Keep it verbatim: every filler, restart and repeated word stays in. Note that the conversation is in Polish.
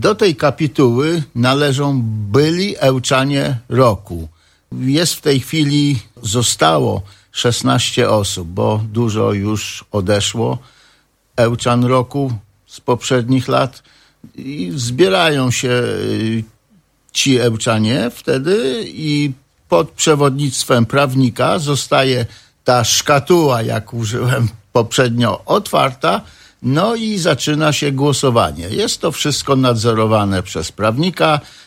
Do tej kapituły należą byli Ełczanie roku. Jest w tej chwili, zostało szesnaście osób, bo dużo już odeszło Ełczan roku z poprzednich lat i zbierają się ci Ełczanie wtedy i pod przewodnictwem prawnika zostaje ta szkatuła, jak użyłem poprzednio, otwarta, no i zaczyna się głosowanie. Jest to wszystko nadzorowane przez prawnika,